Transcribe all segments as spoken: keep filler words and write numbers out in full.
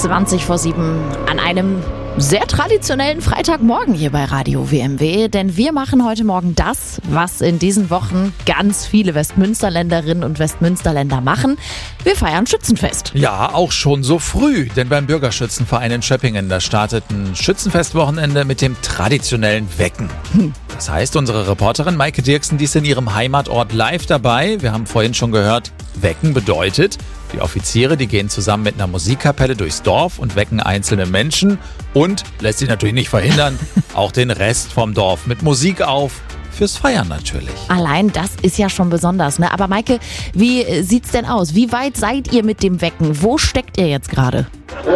zwanzig vor sieben an einem sehr traditionellen Freitagmorgen hier bei Radio W M W, denn wir machen heute Morgen das, was in diesen Wochen ganz viele Westmünsterländerinnen und Westmünsterländer machen. Wir feiern Schützenfest. Ja, auch schon so früh, denn beim Bürgerschützenverein in Schöppingen, da startet ein Schützenfestwochenende mit dem traditionellen Wecken. Hm. Das heißt, unsere Reporterin Maike Dirksen, die ist in ihrem Heimatort live dabei. Wir haben vorhin schon gehört, Wecken bedeutet, die Offiziere, die gehen zusammen mit einer Musikkapelle durchs Dorf und wecken einzelne Menschen und, lässt sich natürlich nicht verhindern, auch den Rest vom Dorf mit Musik auf. Fürs Feiern natürlich. Allein das ist ja schon besonders, ne? Aber Maike, wie sieht's denn aus? Wie weit seid ihr mit dem Wecken? Wo steckt ihr jetzt gerade?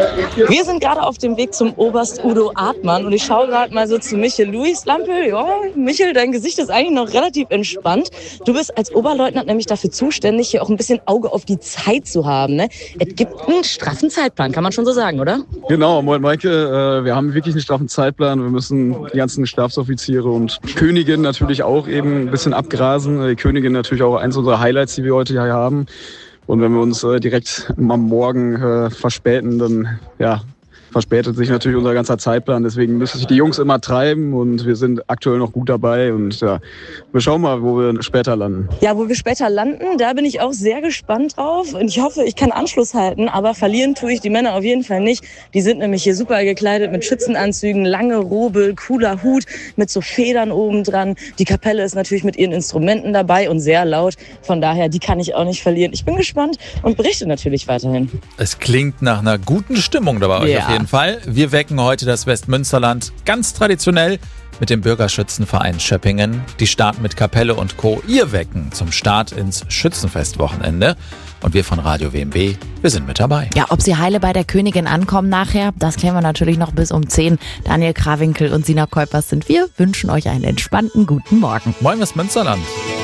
Wir sind gerade auf dem Weg zum Oberst Udo Artmann und ich schaue gerade mal so zu Michel. Luis Lampel, ja, Michel, dein Gesicht ist eigentlich noch relativ entspannt. Du bist als Oberleutnant nämlich dafür zuständig, hier auch ein bisschen Auge auf die Zeit zu haben, ne? Es gibt einen straffen Zeitplan, kann man schon so sagen, oder? Genau, moin Maike, wir haben wirklich einen straffen Zeitplan. Wir müssen die ganzen Stabsoffiziere und Königin natürlich auch eben ein bisschen abgrasen. Die Königin natürlich auch eins unserer Highlights, die wir heute hier haben. Und wenn wir uns äh, direkt am Morgen äh, verspäten, dann ja, verspätet sich natürlich unser ganzer Zeitplan. Deswegen müssen sich die Jungs immer treiben und wir sind aktuell noch gut dabei. Und ja, wir schauen mal, wo wir später landen. Ja, wo wir später landen, da bin ich auch sehr gespannt drauf. Und ich hoffe, ich kann Anschluss halten. Aber verlieren tue ich die Männer auf jeden Fall nicht. Die sind nämlich hier super gekleidet mit Schützenanzügen, lange Robe, cooler Hut mit so Federn oben dran. Die Kapelle ist natürlich mit ihren Instrumenten dabei und sehr laut. Von daher, die kann ich auch nicht verlieren. Ich bin gespannt und berichte natürlich weiterhin. Es klingt nach einer guten Stimmung dabei euch Ja. auf jeden Fall. Wir wecken heute das Westmünsterland ganz traditionell mit dem Bürgerschützenverein Schöppingen. Die starten mit Kapelle und Co. Ihr Wecken zum Start ins Schützenfestwochenende. Und wir von Radio W M W, wir sind mit dabei. Ja, ob sie heile bei der Königin ankommen nachher, das klären wir natürlich noch bis um zehn. Daniel Krawinkel und Sina Kuipers sind wir, wünschen euch einen entspannten guten Morgen. Moin Westmünsterland.